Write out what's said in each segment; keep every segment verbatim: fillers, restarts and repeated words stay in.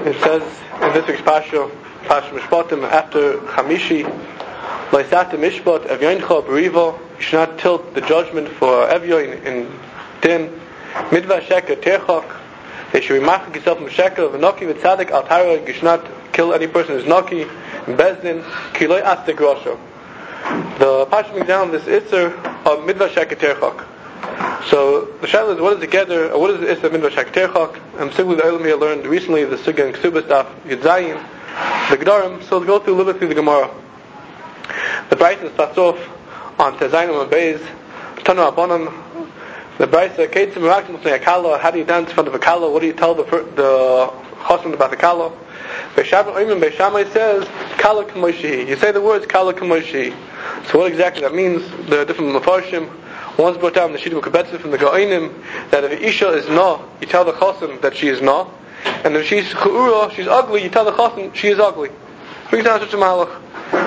It says in this week's Parsha, Parsha Mishpatim, after Chamishi, Loisata Mishpat, Evyoincha, Berivo, you should not tilt the judgment for Evyoin in Din, Midva Sheker, Terchok, they should be machik yourself from Sheker, V'noki v'tzadik al Tara, you should not kill any person who's Noki, in Bezdin, Kiloi Astik Rosho. The Parsha brings down this Isser of Midva Sheker, Terchok. So the shaila is, what is the gather, or what is the Issa Midva Sheker Terchok? And particularly the Olam here learned recently the Sugya and Ksubas Daf Yudzayin, the Gedarim. So let's go through a little bit through the Gemara. The Brisa starts off on Tezayim and Beis, Tanu Abonim. The Brisa, Keitzim Merakim L'fnei Akala. How do you dance in front of a Kala? What do you tell the the Chosn about the Kala? Beishamai Oimim Beishamai says Kala K'moshihi. You say the words Kala K'moshihi. So what exactly that means? There are different Mefarshim. One's brought down the Shidduch Kebetzah from the Ga'onim that if Isha is no, you tell the Chosn that she is no, and if she's Chu'ura, she's ugly, you tell the Chosn she is ugly. Brings down such a Mahalach.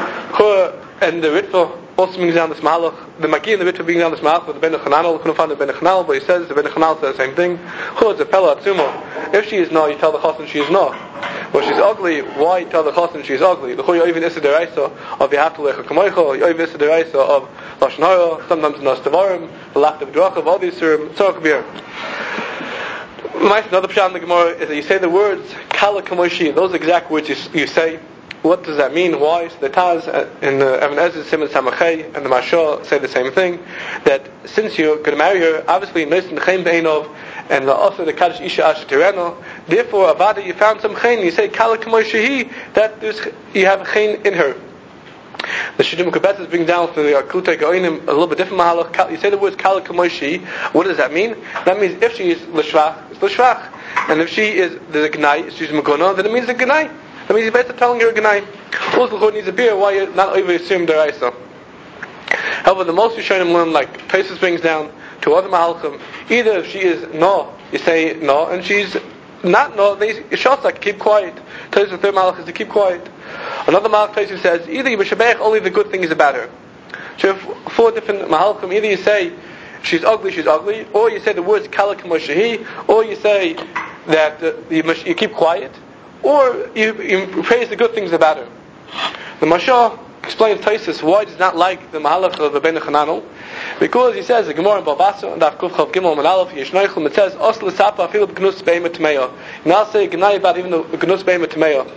And the Ritva also brings down this Mahalach. The Magi and the Ritva brings down this Mahalach with the Ben Chananel. Couldn't find the Ben Chananel, but he says the Ben Chananel says the same thing. It's a Pella Atzumo. If she is no, you tell the Chosn she is no. Well, she's ugly, why tell the Chosn she's ugly? The Chuy Oivin Issa Deraisa of Yahatalecha Kamoicha, Oivin Issa Deraisa of Lashon Hara, sometimes Nas Tavarim, the Lacht of Drach of all these Surim, Tzorach Kabir. Another pshat in the Gemara is that you say the words Kala Kamoishi, those exact words you, you say. What does that mean? Why? So the Taz in the Evan Ezra, Simon Samachay, and the Mashal say the same thing. That since you're going to marry her, obviously Nisan Chaim Beinov, and the also the Kaddish Isha Asher Tireno. Therefore, Avada, you found some Chain. You say Kala Kamoishahi, that there's, you have a Chain in her. The Shidduch Kebetzah brings down for the Klutei Ga'onim a little bit different mahalach. You say the words Kala Kamoishi. What does that mean? That means if she is l'shvach, it's l'shvach, and if she is the Gnai, she's Megona, then it means the Gnai. That means you're basically telling her a Gnai. Also, the needs a beer. Why you're not over assume deraisa. However, the most Rishonim learn, like Tosfos brings down to other mahalchim. Either if she is no, you say no, and she's not no, they like keep quiet. Tosfos the third malach is to keep quiet. Another malach Tosfos says either you b'shabech only the good things about her. So if four different mahalchim, either you say she's ugly, she's ugly, or you say the words Kala K'moshahi, or you say that uh, you, must, you keep quiet, or you, you praise the good things about her. The Mashal explains Tosfos why he does not like the mahalach of the Ben Chananel, because he says the Gemara in Babasa and Daf Kuf Chav Gimel Manalef Yishnoichum, it says Os l'sapa afil b'gnus be'ema t'meya. You now say Gnai about even the gnus be'ema t'meya.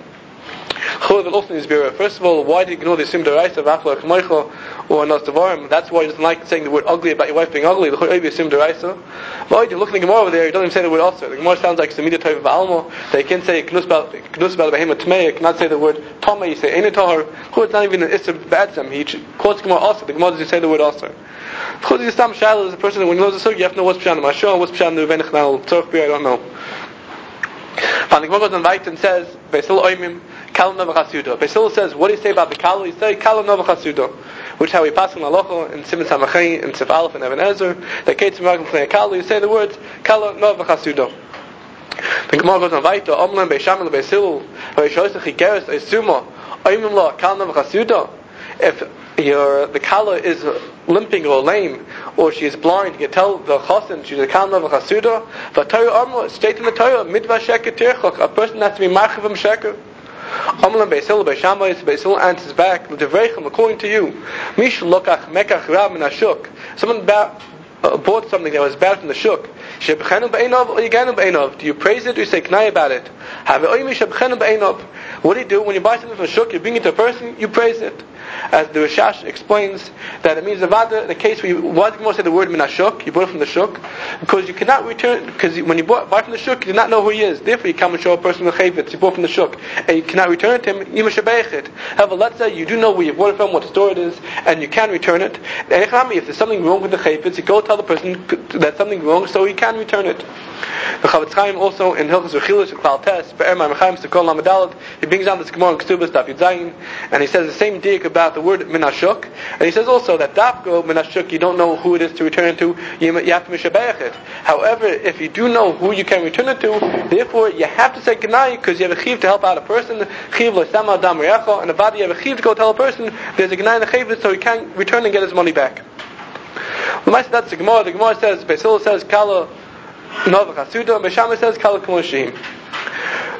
First of all, why do you ignore the Sim Deraisa of Afla K'moicha or Nas Tavarim? That's why he doesn't like saying the word ugly about your wife being ugly. The Chuy Sim Deraisa. Why do you look at the Gemara over there? He doesn't even say the word also. The Gemara sounds like Samida Tov Almo. They can't say Knus Bal Behema Tmei. Cannot say the word Toma. You say Ein Tahar. Who it's not even an Isser Ba'atzam. He quotes Gemara also. The Gemara doesn't say the word also. Chutz Yistam Shaila is a person that when he knows the Sugi, you have to know what's Pshan Mashal, what's Pshan Nuven Echnal Tzorch B'Yai. I don't know. And the Gemara goes on right and says Beisil Oimim. Kala Nova Chasuda. Basil says, what do you say about the Kala? You say Kala Nova Chasuda, which is how we pass on Halacha in Simon Samachay and Sif Aleph and Evan Ezer. That Keitzim Merakim L'fnei Kala. You say the words Kala Nova Chasuda. The Gemara goes on weiter. Omlan Beishamel Beisil Beishoisach Higeres Eisuma Oimim Lo Kala Nova Chasuda. If your the Kala is limping or lame, or she is blind, you can tell the Chosin she's a Kala Nova Chasuda. But Torah Amr state in the Torah Midva Sheker Tirchok, a person has to be Marchiv Sheker. Amalan Beisil Beishamai, Beisil answers back, according to you, Mish Lokach Mekach Ram and Ashuk. Someone bought, uh, bought something that was bad from the Shuk. Shebchenu Beinov or Yiganu Beinov. Do you praise it or you say Knai about it? Have Oimi Shebchenu Beinov. What do you do when you buy something from the Shuk? You bring it to a person, you praise it. As the Rishash explains, that it means Avada, the case where you, why did you say the word Minashuk? You bought it from the Shuk, because you cannot return, because when you bought, buy from the Shuk, you do not know who he is. Therefore, you come and show a person the Chayvitz, you bought from the Shuk, and you cannot return it to him, you must shabeich it. However, let's say you do know where you bought it from, what store it is, and you can return it. And if there's something wrong with the Chayvitz, you go tell the person that something wrong, so he can return it. The Chavetz Chaim also in Hilchos Rechilus Klal Tes Be'er Ma'amachayim Stekol Lamadalad, he brings down this Gemara in Ksubas Daf Yudzayin, and he says the same dik about the word Minashuk, and he says also that Dafko Minashuk, you don't know who it is to return it to, you, you have to mishabeich it. However, if you do know who you can return it to, therefore you have to say Gnai, because you have a chiv to help out a person, chiv l'sama adam re'echa, and about you have a chiv to go tell a person there's a Gnai in the chayvitz, so he can return and get his money back. Well, that's the Gemara. The Gemara says, Basil says Kala Nova Chasuda, Beishamai says Kala K'moshim.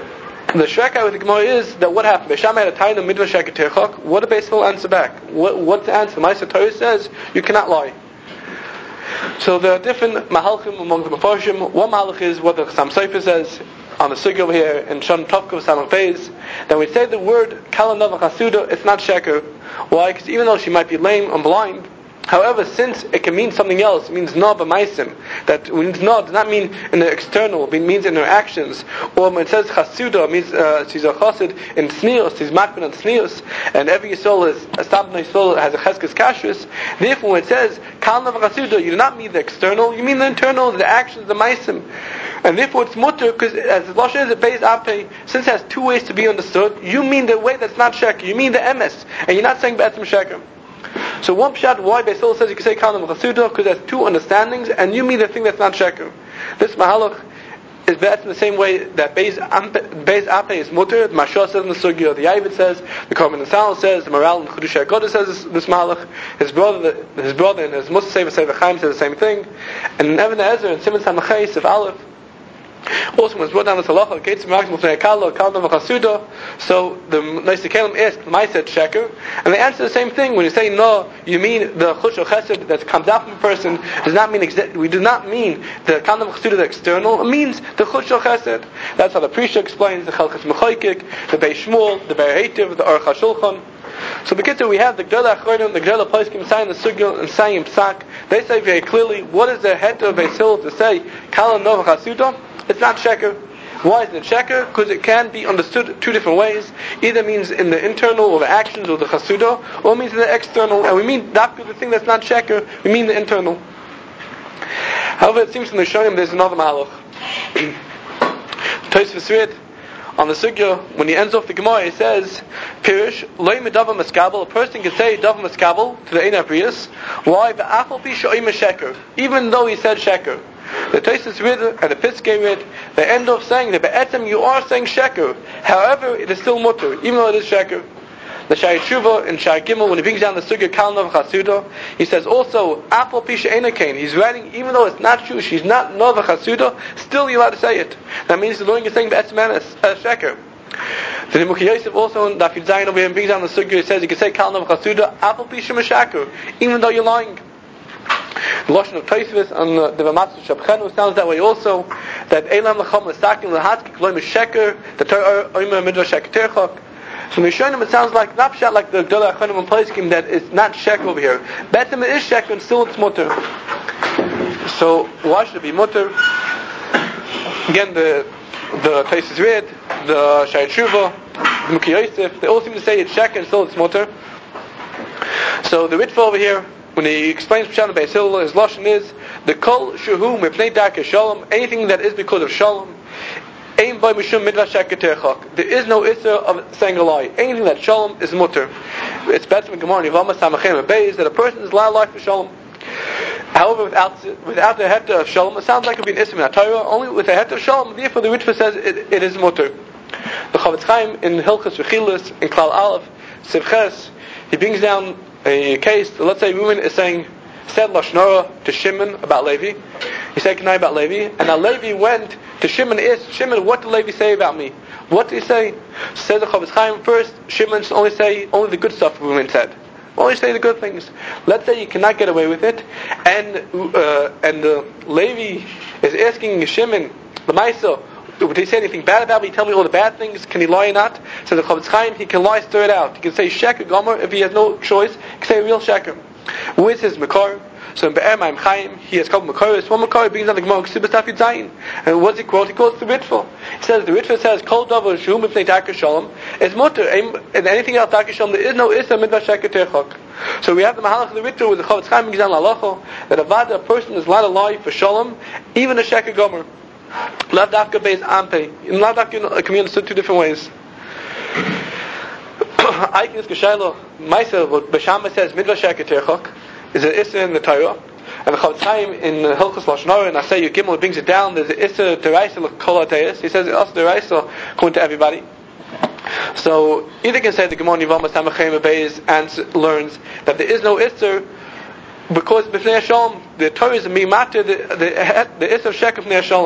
The Shrek with the Gemara is that what happened? Beisham had a taina midva sheker terchok. What did Beis Hillel answer back? What, what's the answer? Ma'aser Torah says you cannot lie. So there are different mahalchim among the Mefarshim. One mahalch is what the Chassam Sofer says on the sugi over here in Shon Tovkov Samach Beis, that when we say the word Kala Nova Chasuda, it's not sheker. Why? Because even though she might be lame and blind, however, since it can mean something else, it means no b'maisim. That when it's no, does not mean in the external, it means in her actions. Or when it says chasuda, it means uh, she's a chassid in tznius, she's makbid on tznius, and every soul is a stabnei soul has a cheskes kashrus. Therefore, when it says kal nav chasuda, you do not mean the external, you mean the internal, the actions, the maisim. And therefore, it's mutter because as the lashon is a beis ape, since it has two ways to be understood, you mean the way that's not sheker, you mean the emes, and you're not saying be'etzem sheker. So one pshat why Beis Hillel says you can say Kal Nova Chasuda because there's two understandings and you mean the thing that's not sheker. This mahalach is better in the same way that Beis Ape is mutter. The Mashal says in the Sugya, the Yavid says, the Korban Nesal says, the Maral and Chedush HaGodah says this, this mahalach. His brother, his brother, and his Musa Sefer Sefer Chaim says the same thing. And in Even Ezer and Simon Samachei Sif Aleph. Also, when it's brought down this halacha, Keitz Marks Mufnei Kala, Kal Nova Chasuda. So the Neisei Kelim asked, "Mai said sheker," and they answer the same thing. When you say no, you mean the Chush or Chesed that comes out from a person. Does not mean exa- we do not mean the Kal Nova Chasuda the external. It means the Chush or Chesed. That's how the Prisha explains the Chalchas Mechoikik, the Beis Shmuel, the Be'er Heitiv, the Aruch HaShulchan. So because we have the Gdela Achronim, the Gdela Poskim saying the Sugya and saying Psak. They say very clearly what is the head of Beis Hillel to say Kal Nova Chasuda. It's not sheker. Why is it sheker? Because it can be understood two different ways. Either means in the internal or the actions or the chasuda, or it means in the external. And we mean that the thing that's not sheker, we mean the internal. However, it seems from the Shonim there's another mahalach. Tosfos read on the sugya when he ends off the Gemara, he says, "Pirish loy medava maskabel." A person can say dava maskabel to the Ein Abrius. Why? The apple pi shoyim sheker, even though he said sheker. The Tosfos read and the Piskei read, they end off saying that be'etzem you are saying sheker. However, it is still mutter, even though it is sheker. The Shai Tshuva in Shai Gimel, when he brings down the sugya Kal Nova Chasuda, he says also apple pisha enakain. He's writing even though it's not true, she's not Nova Chasuda, still you're allowed to say it. That means the Lord is saying be'etzem uh, sheker. The Nimuchi Yosef also in Daf Yud Zayin over here brings down the sugya. He says you can say Kal Nova Chasuda apple pisha meshaker, even though you're lying. The Lashon of Tosfos and uh, the Ramatz Shabchenu sounds that way also. That Elam Lacham L'Sakim L'Hatzkik Loy M'Sheker the Torah Omer Midva Sheker Terchok. So Mishonim it sounds like not pshat like the Gdolei Achronim and Poskim that it's not sheker over here. Betzim it is sheker and still it's mutter. So why should it be mutter? Again, the the Tosfos read, the Shai Tshuva, the Nimuchi Yosef, they all seem to say it's sheker and still it's mutter. So the Ritva over here, when he explains Pshat Beis Hillel, his lashon is the kol shehu mipnei darkei shalom, anything that is because of shalom. Ein by mishum midva sheker terchak. There is no issur of saying a lie. Anything that shalom is mutter. It's better in Gemara Yevamos Samachem Beis that a person is allowed to lie for shalom. However, without without the heta of shalom, it sounds like it would be an issur in Torah. Only with the heta of shalom, therefore the Ritva says it, it is mutter. The Chavetz Chaim in Hilchos Rechilas in Klal Aleph Sivches, he brings down a case. Let's say a woman is saying said lashon hara to Shimon about Levi. He said Kanai about Levi, and now Levi went to Shimon and asked Shimon, what did Levi say about me? What did he say? Says the Chavetz Chaim first. Shimon should only say only the good stuff the woman said. Only say the good things. Let's say you cannot get away with it, and uh, and uh, Levi is asking Shimon the Maisa, would he say anything bad about me? Tell me all the bad things. Can he lie or not? So the Chavetz Chaim, he can lie, stir it out. He can say sheker gomer if he has no choice. He can say a real sheker. With his makar. So in Be'er Ma'im Chaim, he has called makaris. One makar brings down the Gemara Ksubas Daf Yud Zayin. And what does he quote? He quotes the Ritva. He says the Ritva says kol davar shu mipnei darkei shalom is mutter. And anything else darkei shalom there is no issa midva sheker terchak. So we have the mahalach of the Ritva with the Chavetz Chaim brings down lalacha that a vada a person is allowed to lie for shalom, even a sheker gomer. Lav dafka beis ampe. In lav dafka it can be understood two different ways. Aiknis Geshayla Maisa, what Beshama says midva sheker terchak is an issa in the Torah, and the Chavetz Chaim in Hilchos Lashon Hara and Asay Yukimel brings it down. There's an issa deraisa l'kol hatayis. He says it's also deraisa according to everybody. So either can say the Gemara Yevamos Samachem Beis and learns that there is no issa because b'fnei Shalom the Torah is a mimater the the the issa of sheker b'fnei Shalom.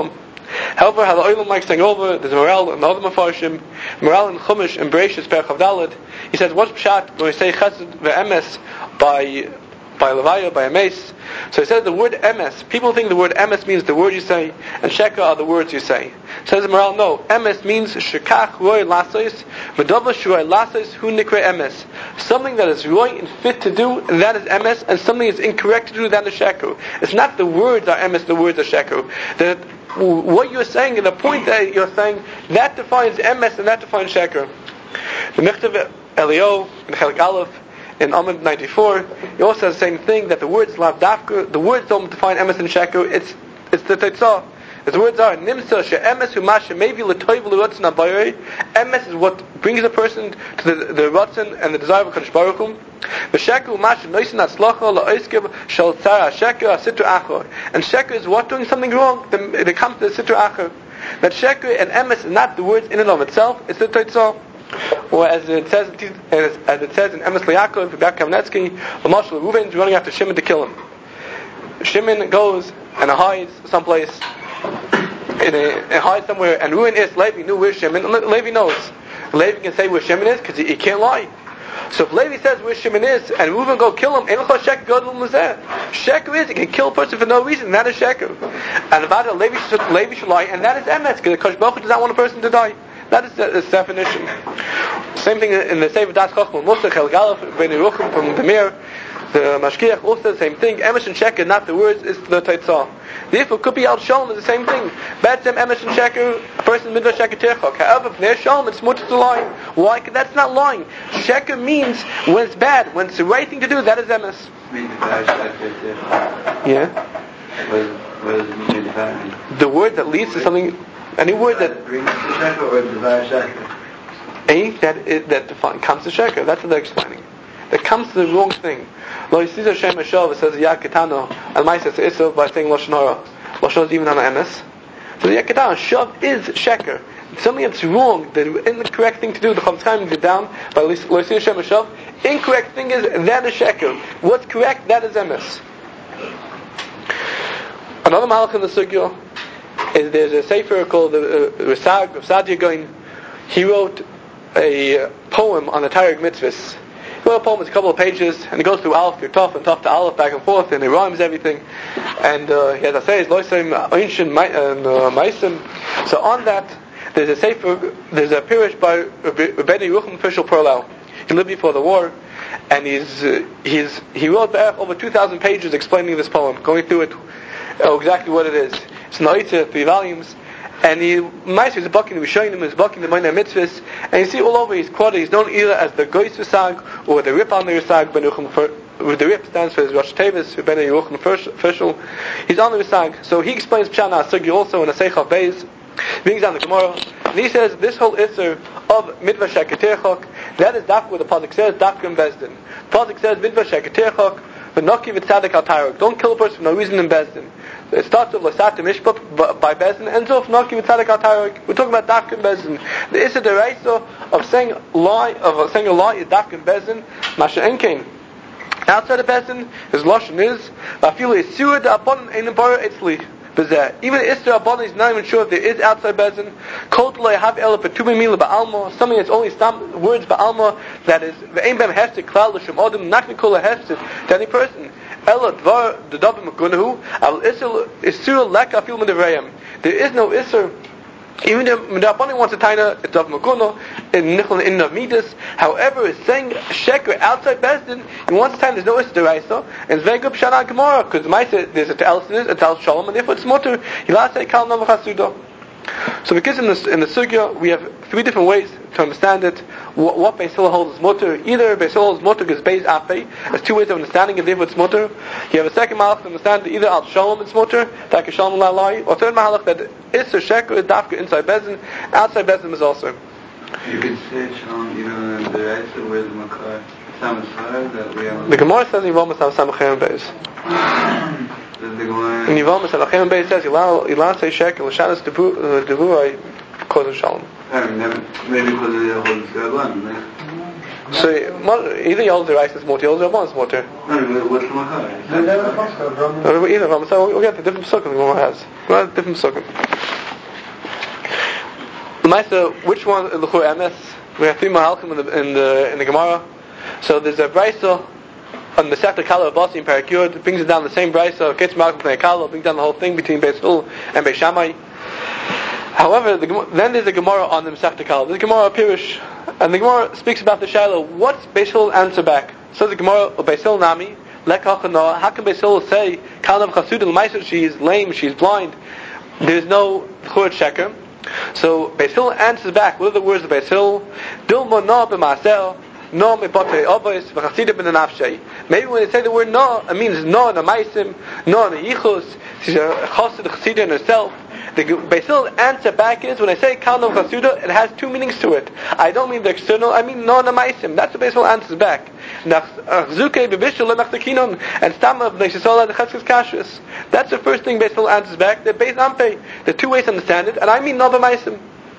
However, how the Olam likes saying over, there's a morale in the other Mefarshim, morale in Chumash and Bereshis Perchav Daled. He says, what's Pshat when we say Chesed ve'emes by by Levaya, by Emes? So he says the word Emes, people think the word Emes means the word you say, and Sheker are the words you say. Says the morale, no. Emes means Shekach Roy Lasos, V'dava Shroy Lasos Hu Nikre Emes. Something that is right and fit to do, that is Emes, and something is incorrect to do, that is Sheker. It's not the words are Emes, the words are Sheker. That what you're saying and the point that you're saying, that defines Emes and that defines Sheker. The Mechtav Elio in Chelik Aleph in Amud ninety-four, he also says the same thing, that the words lav dafka, the words don't define emes and sheker. It's it's the tetzah. The words are nimsa she emes hu mashe maybe letoiv l'rotzen abayei. Emes is what brings a person to the the rotzen and the desire of Kadosh Baruch Hu. The sheker mashe noisin atzlacha la'oiskev shel tzara sheker asitru achor. And sheker is what doing something wrong. The, it comes to the sitru achor. That sheker and emes is not the words in and of itself. It's the tetzah. Or as it says, as it says in Emes Liakov, Rabbi Kamnetsky, Lamashal Reuven is running after Shimon to kill him. Shimon goes and hides someplace, in a, and hides somewhere, and Reuven is Levi knew where Shimon. Levi knows. Levi can say where Shimon is because he, he can't lie. So if Levi says where Shimon is, and Reuven go kill him, Sheker go to Muzeh. Sheker is, he can kill a person for no reason, and that is Sheker. And about it, Levi should, Levi should lie, and that is Emes, because Kadosh Baruch Hu does not want a person to die. That is the, the definition. Same thing in the Sefer Das Chochmah Musar Chelik Aleph Ben Yeruchim from the Mir, the Mashkiach also the same thing. Emes and Sheker, not the words, is the Teitzah. Therefore, could be Al Shalom is the same thing. Betzem Emes and Sheker, a person Midva Sheker Terchok. However, if there's Shalom, it's much to lie. Why? Because that's not lying. Sheker means when it's bad, when it's the right thing to do. That is Emes. Yeah. What does it mean bad? The word that leads to something. Any word that brings to sheker or devar sheker? Anything that is, that define, comes to sheker. That's what they're explaining. That comes to the wrong thing. Lo Yisrael Shem Hashav, it says Yaketano al Ma'aser Isov by saying Lashon Hara. Lashon Hara is even on Emes. So the Yaketano Shav is sheker. It's something that's wrong. The incorrect thing to do. The Chofetz Chaim is down by Lo Yisrael Shem Hashav. Incorrect thing is that is sheker. What's correct? That is Emes. Another malach in the sugya is there's a sefer called the uh, Rasag of Sadia Goin. He wrote a uh, poem on the Taryag Mitzvahs. He wrote a poem, it's a couple of pages, and it goes through Aleph to Tov and Tov to Aleph back and forth, and he rhymes everything. And uh, he has a say, Loisem Oinshin and Maisim. So on that, there's a sefer, there's a pirish by Rebbeinu Yeruchim Fishel Perlau. He lived before the war, and he's uh, he's he wrote back over two thousand pages explaining this poem, going through it, uh, exactly what it is. It's Naitze, three volumes, and he, Ma'aser is bucking, he's showing him, he's bucking the Minor Mitzvahs, and you see all over he's quoted, he's known either as the Goyis Rasag, or the Rip on the Rasag, Ben Yeruchim, the Rip stands for his Rosh Tevis, Ben Yeruchim Fishel, he's on the Rasag, so he explains Pshana Sugi also in a Seichav Beis, brings down the Gemara, and he says, this whole Isser of Midva Sheker Terchok, that is Dafka what the Pasuk says, Dafka and Bezdin. The Pasuk says, Midva Sheker Terchok, V'noki v'tzadik al Tayrok. Don't kill a person for no reason in Bezdin. It starts with Lasat Mishpat by Bezdin, ends off Noki v'tzadik al Tayrok. We're talking about Dafka and Bezdin. The Issa Deraisa of saying lie, of saying a lie is Dafka and Bezdin, Masha Enkein. Outside of Bezdin, his Lashon is, V'afilu Yisura da'apon ein bara etzli. Even Isra Abban is not even sure if there is outside Bezin. Kol T'lo Yahav Ela B'Tumim Mila Ba'alma, something that's only some words Ba'alma, that is V'ein Bem Hefsed Klal L'Shem Odom, not Nikol Hefsed to any person. Ela Dvar D'Davim M'Gunahu, Al Isra Isra Leka Afil M'Devrayim. There is no Isra. Even if the Rabbanim wants a taina, it's of Maguno, in Nichol in of Midas. However, it's saying Sheker outside Bezdin, he wants a taina, there's no Issa Deraisa, and it's very good Pshana Gemara, because the Maisa, there's a Ta'al Sinis, a Ta'al Shalom, and therefore it's Mutter, Hilah Say Kal Nova Chasudo. So because in the, in the Sugya, we have three different ways to understand it. What, what Beis Hillel holds is Mutter. Either Beis Hillel holds Mutter because Beis Afei. There's two ways of understanding it, therefore it's Mutter. You have a second malach to understand either Al Shalom it's Mutter, Taka Shalom Lalai, or third malach that Isser Sheker is Dafka inside Bezin, outside Bezin is also. You could say Shalom even in the Reisa where the Makar Samachar that we have. The Gemara says Yivam Masav Samachar Beis. In Yivam Masav Samachar Beis says Ilan say Sheker L'Shanas Devurai causes Shalom. Maybe because of the whole Rabban. So either you hold the rice is Mutter, or the Rabban is Mutter. No, what's the Makar? Either Rabban. So we'll get the different Pesukkim the Gemara has. We'll have different Pesukkim. L'maisa, which one is l'chur emes? We have three mahalchim in the in the in the Gemara. So there's a brisa on the Masechta Kala of Basi and Perek Yud. It brings it down the same brisa. Ketz Malchim Pnei Kala brings down the whole thing between Beis Hillel and Beis Shammai. However, the, then there's a Gemara on the Masechta Kala. There's a Gemara Pirush, and the Gemara speaks about the Shiloh. What's Beis Hillel answer back? So the Gemara of Beis Hillel Nami. How can Beis Hillel say Kalnav Chasudim L'maisa? She is lame, she is blind. There's no Churot Sheker. So Beis Hillel answers back. What are the words of Beis Hillel? Dilma na b'maaseh, no mebotei avos, v'chasidim b'nafshei. Maybe when they say the word no, it means no na maisim, no na yichus. She's a chassid chasidah in herself. The Beis Hillel answer back is when I say Kalnav Chasuda, it has two meanings to it. I don't mean the external. I mean no na maisim. That's what Beis Hillel answers back. And Stama of Neishisola the Cheskes Kashrus. That's the first thing Beis Hillel answers back. They're based on pay. There are two ways to understand it, and I mean Nova Maisim.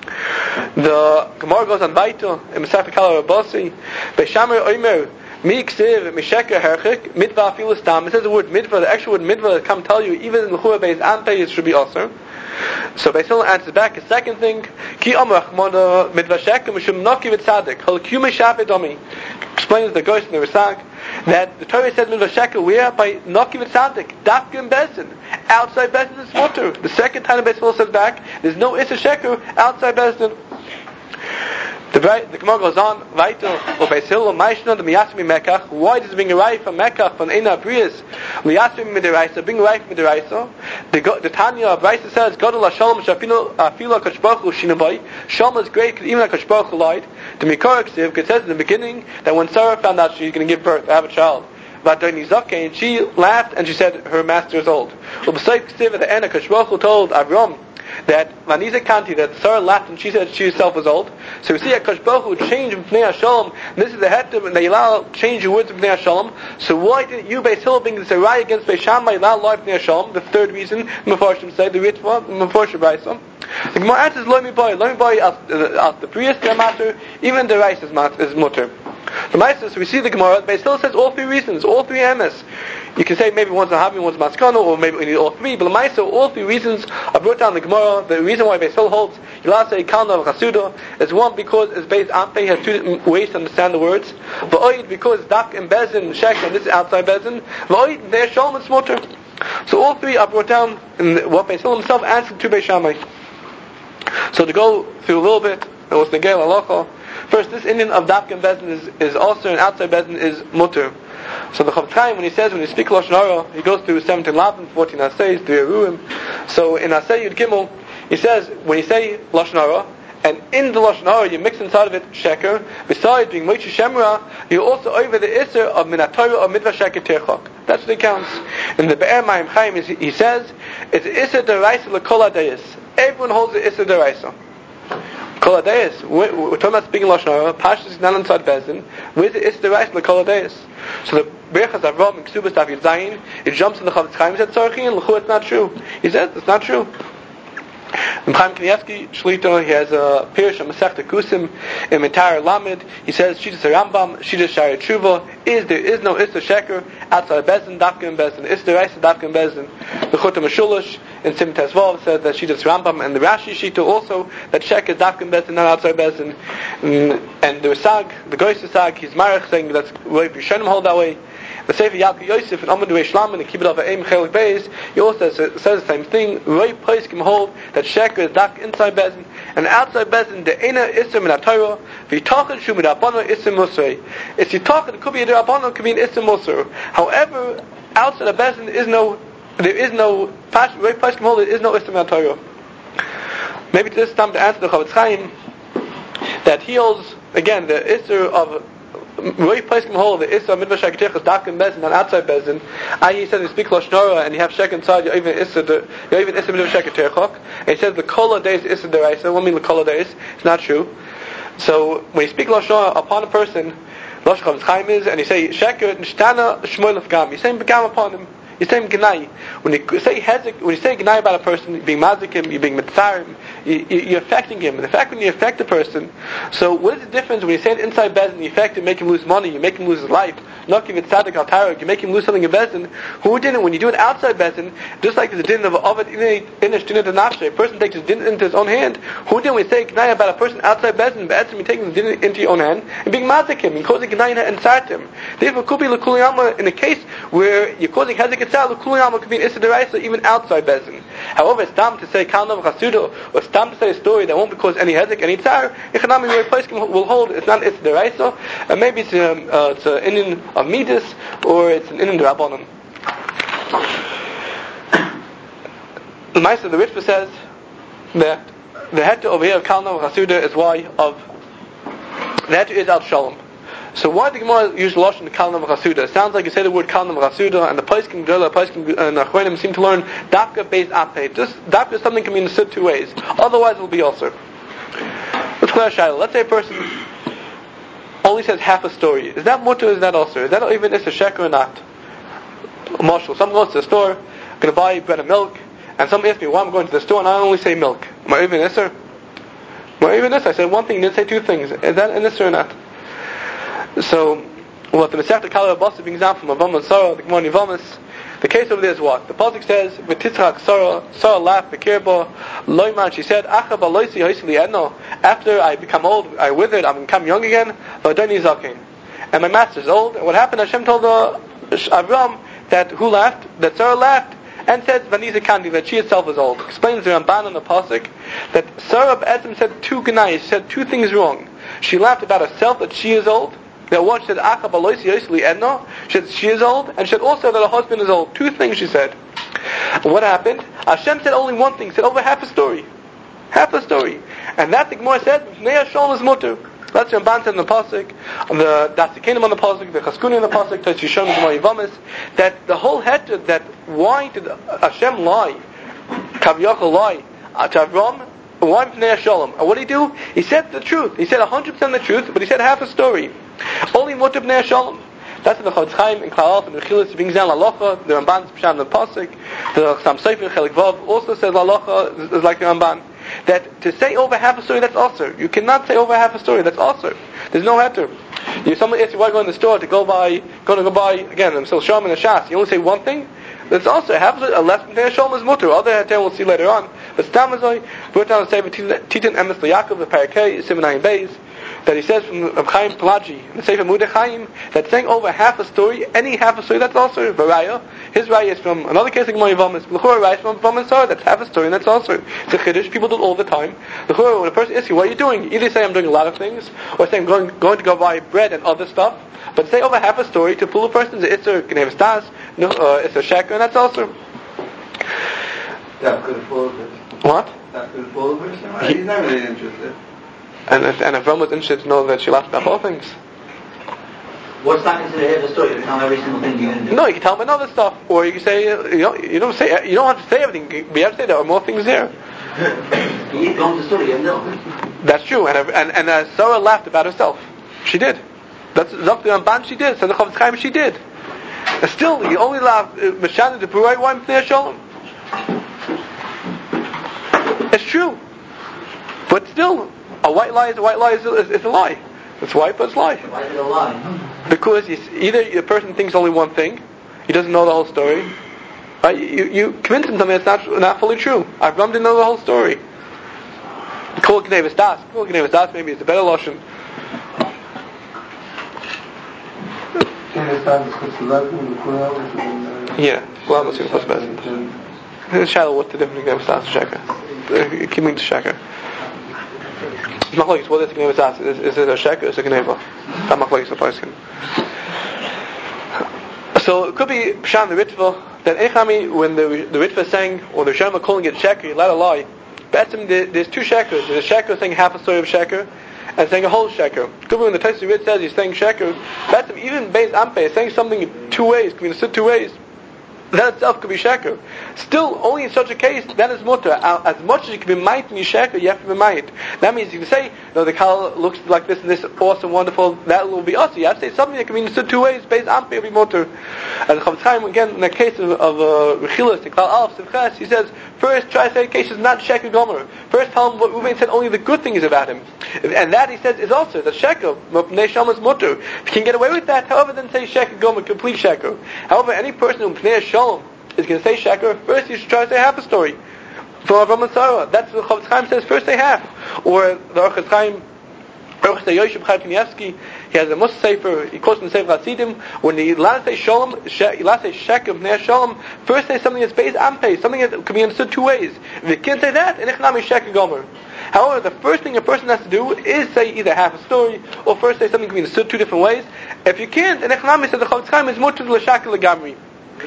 The Gemara goes on Baito in Masechta Kala Rabasi. Beis Shammai Omer Mi Ksiv Misheker Herchik Midva Afilu Stam. It says the word Midva, the actual word Midva, come tell you even in the Chura Beis Ampei it should be also. So Beis Hillel answers back a second thing. Ki Amrach Moda Midva Sheker Mishum Noki V'Tzadik Hal Kume Shabbat Domi. Explains the Ghost in the Rasag that the Torah says Midva Sheker where by Noki V'Tzadik Dafkim Bezin. Outside Bezin is water. The second time Beis Hillel says back, there's no Issa Sheker outside Bezin. The, the Gemara goes on, Vaito, or Beis Hillel, Maishna, the Miyasmi Mekach. Why does it bring a right from Mekach, from Eina Abrias? Miyasmi Midiraisa, bring a right from Midiraisa. The, the Tanya of Raisa says, God Allah Shalom, Shafilo Kashbachu Shinabai. Shalom is great, because even Kashbachu lied. The Mikor Ksiv, it says in the beginning, that when Sarah found out she's going to give birth, have a child, and she laughed and she said her master is old. Well, besides Ksiv, at the end, Kashbachu told Avram, that Maniza Kanti, that Sarah laughed and she said she herself was old. So we see that Kadosh Baruch Hu changed Bnei Hashalom. This is the hetem, and they allow change the words of Bnei Hashalom. So why didn't you, Beis Hillel, bring this array against Beis Shammai, allow life Bnei Hashalom? The third reason, Mefarshim say, the Ritva, Mefarshim Raisa. The Gemara answers, Lo mi boy, Lo mi boy, as the priest, their matter, even the rice is mutter. The Maisa, so we see the Gemara, Beis Hillel says all three reasons, all three emes. You can say maybe one's a Havi, one's a Maskano, or maybe we need all three, but the Maisa, all three reasons are brought down in the Gemara. The reason why Beis Hillel holds, Yila say, Kalna of Chasuda, is one, because it's based on Pei, has two ways to understand the words. V'oid, because Dak and Bezin, Shek, and this is outside Bezin. V'oid, they're Shalom and Smutter. So all three are brought down in what Beis Hillel himself answered to Beis Shammai. So to go through a little bit, it was the Negel Halacha. First, this Indian of Dafka and Bezin is, is also, and outside Bezin is Mutter. So the Chofetz Chaim, when he says, when he speaks Lashon Hara, he goes through seventeen Lavin, fourteen Aseis, three Eruim. So in Asei Yud Gimel, he says, when you say Lashon Hara, and in the Lashon Hara you mix inside of it Sheker, besides being Moshe Shemra, you also over the Isser of Minatorah or Midva Sheker Tirchok. That's what it counts. In the Be'er Mayim Chaim, he says, it's Isser Deraisa L'Kol HaDeis. Everyone holds the Isser Deraisa. Kol HaDeis. We're, we're talking about speaking Lashon Hara. Pashtus is not inside Bezin. Where's the Isser Deraisa L'Kol HaDeis? So the Berachas Avram in Ksubas Daf Yud Zayin, it jumps in the Chofetz Chaim. He said, Tzorchi and L'chu, it's not true. He says, it's not true. In Chaim Kanievsky Shlita, he has a Pirush on Masechta Kusim in entire Lamed. He says, Shittas Rambam, Shittas Shari Tshuva, is there is no Issa Sheker outside Bezin, Dafka and Bezin. Issa Reisa, Dafka and Bezin. The Chota Meshulish in Sim Tesvav says that Shittas Rambam, and the Rashi Shita also that Sheker is Dafka and Bezin, not outside Bezin. And the Rasag, the Goyis Rasag, he's Marach saying that's Rav Yishonim hold that way. The Sefer Yaakov Yosef and Amadu Shlam and the Kibbutz of Eim Chelik Beis, he also says, says the same thing. Roy Poskim hold that Sheker is dark inside Bezin and outside Bezin the Eina Isser Min HaTorah V'Yitached Shu Min Rabbanon Isser Musrei. It's Yitached, it could be a Rabbanon, it could be an Isser Musr. However, outside of Bezin there is no, there is no Roy Poskim hold there is no Isser Min HaTorah. Maybe this time to answer the Chofetz Chaim that he holds again the Isser of Roy Poskim hold the Issa Midva Sheker Tirchok Dafka and Bezin, not outside Bezin. I he says you speak Lashon Hara and you have Sheker inside. You even Issa you even Issa Midva Sheker Tirchok. And he says the Kol HaDeis Issa Deraisa. What mean the Kol HaDeis? It's not true. So when you speak Lashon Hara upon a person, Lashon Chofetz Chaim is, and you say Sheker Nishtana Shmoil Gam. You're saying Begam upon him. You're saying Gnai. When you say Hezek, when you say Gnai about a person, you're being Mazikim, you're being Mitzarim, you, you, you're affecting him. And the fact when you affect a person, so what is the difference when you say it inside Bezin, you affect him, make him lose money, you make him lose his life, Noki v'tzadik al tarek, you make him lose something in Bezin. Who didn't? When you do it outside Bezin, just like there's a din of Ovid Inish din of nafshe, a person takes his din into his own hand. Who didn't we say Gnai about a person outside Bezin, but you're taking his din into your own hand and being mazik him, and causing Gnai and sartim. Therefore, could be l'kuliyama in a case where you're causing hezek etzah, l'kuliyama could be an issa deraisa even outside Bezin. However, it's time to say kalnav chasuda, or it's time to say a story that won't cause any hezek, any tzar. Ichanami where a place will hold it's not issa deraisa, and maybe it's um, uh, it's an inin of midas, or it's an inin drabanan. The Meister, the Ritva says that the heter over here of kalnav chasuda is why of the heter is al shalom. So why the Gemara use lashon kalnav chasuda? It sounds like you say the word kalnav chasuda, and the poskim, the poskim, and achronim seem to learn dafka based ape. Just dafka something can be understood two ways. Otherwise, it will be also. Let's clear a shayla. Let's say a person only says half a story. Is that mutter? Or is that also? Is that even is a sheker or not? Marshal, someone goes to the store, going to buy bread and milk, and someone asks me why I'm going to the store, and I only say milk. Am I even isser? Am I even isser? I said one thing, you didn't say two things. Is that an isser or not? So, well, the Masechta Kala Abbas being example from Avam and Sarah, the Gemara Nivamis, the case over there is what? The pasuk says, "V'titzchak Sarah, Sarah laughed, Bekirba, Loiman." She said, "Acha baloisi hoisli eno." After I become old, I withered, I become young again. V'adoni zaken, and my master's old. And what happened? Hashem told the Avram that who laughed? That Sarah laughed, and said, "Vaniza kandi," that she herself is old. Explains the Ramban on the pasuk that Sarah B'etzim said two gnais, she said two things wrong. She laughed about herself that she is old. That one she said, Acha baloisi yosli edno. She said she is old, and she said also that her husband is old. Two things she said. What happened? Hashem said only one thing. Said over half a story, half a story, and that the Gemara said, "Neiah shalom is mutter." That's the Ramban said in the pasuk, the that's the kingdom on the pasuk, the Chaskuni in the pasuk, Tashishon Gemara Yivamis, that the whole heter that why did Hashem lie, Kaviyachol lie to Avram? Why Pnei Shalom? And what did he do? He said the truth. He said one hundred percent the truth, but he said half a story. Only Mutter Pnei Shalom. That's the Chofetz Chaim and Klal Alf and Rechilas brings down Lalocha. The Ramban's Pshat in the pasuk. The Chassam Sofer Chelik Vav also says Lalocha is like the Ramban. That to say over half a story, that's also. You cannot say over half a story. That's also. There's no heter. You somebody asks you why go in the store to go buy, going to go buy again. I'm still Sham and a Shas. You only say one thing. That's also half a less Pnei Shalom is mutter. Other heter we'll see later on. But Stamazoi brought down the Sefer Titan Emes LeYaakov the Parakei Simonayim Beis that he says from Reb Chaim Pelagi in the Sefer Mudei Chaim that saying over half a story, any half a story, that's also Varaya. His Raya is from another case like Gemara Yivamis. L'chora Raya is from Vamas Sarah. That's half a story, and that's also it's a chiddush. People do it all the time. L'chora, when a person asks you what are you doing, you either say I'm doing a lot of things, or say I'm going going to go buy bread and other stuff. But say over half a story to fool a person, it's a Gnev Stas, no, uh, it's a sheker, and that's also. That could fall over. What? That could fall over. He's not really interested. And if and if Avram was interested to know that she laughed about all things. What's that considered half a story? You tell every single thing you can do. No, you can tell them another stuff, or you can say you don't you don't say you don't have to say everything. But you have to say there are more things there. You go to the story, you know. That's true, and and and uh, Sarah laughed about herself. She did. That's Zakti Ramban. She did. So the Chofetz Chaim she did. And still, you only laughed Meshana to Purai Wine Pnei Shalom. It's true, but still, a white lie is a white lie is a, is a lie. It's white, but it's a lie. Why is it a lie? Because you, either the person thinks only one thing, he doesn't know the whole story. Right? You, you convince him something that's not not fully true. Avram didn't know the whole story. Kol Gnev Das, Kol Gnev Das maybe it's a better lotion. Yeah, well, I'm assuming what's best. Shiloh, what's the difference between Gnev Das and Sheker? Keep me to Sheker. Machlokes, what is Gnev Das? Is is it a Sheker or is it a Gneva? That Machlokes the person. So it could be Pshan the Ritva that Echami when the the Ritva is saying or the Shem calling it Sheker, you let a lie. But there's two Shekers. There's a Sheker saying half a story of Sheker and saying a whole sheker. Could be when the Tosfos Rit says he's saying sheker, that's even Beis Ampe, saying something in two ways, can be understood two ways. That itself could be sheker. Still, only in such a case, that is mutter. As much as you can be might and you sheker, you have to be might. That means you can say, no, the kal looks like this and this, awesome, wonderful, that will be us. You have to say something that can be understood two ways, Beis Ampe will be mutter. And the Chofetz Chaim, again, in the case of, of uh, Rechilas, the Klal Alf, Simchas, he says, first try to say Kesh is not Sheker Gomer. First tell him what Reuven said, only the good things about him. And that, he says, is also the Sheker. Pnei Shalom is mutter. If you can get away with that, however, then say Sheker Gomer, complete Sheker. However, any person who Pnei Shalom is going to say Sheker, first you should try to say half a story. From Avraham and Sarah. That's what the Chofetz Chaim says, first say half. Or the Orchos Chaim, Orchos Yosef Chaim Kanievsky, he has a Musa Sefer, he quotes in the Sefer Hasidim, when he last say Shalom, he last say Sheker Pnei Shalom, first say something that's based on pay, something that can be understood two ways. If you can't say that, in Echnami Sheker Gomer. However, the first thing a person has to do is say either half a story, or first say something can be understood two different ways. If you can't, in Echnami says the Chofetz Chaim is mutter l'shakel l'gamri.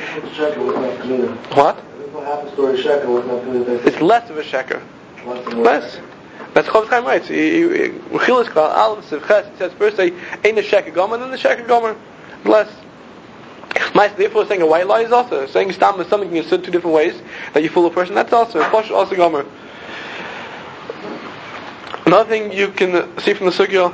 What? Half a story sheker was not going to It's less of a sheker. Less. That's Chofetz Chaim writes. Mechilus Klal Aleph Sivches. He says first say ain't a sheker gomer, then the sheker gomer. Less. Nice. Therefore, saying a white lie is also saying stam is something you said two different ways that you fool a person. That's also posh also gomer. Another thing you can see from the sugya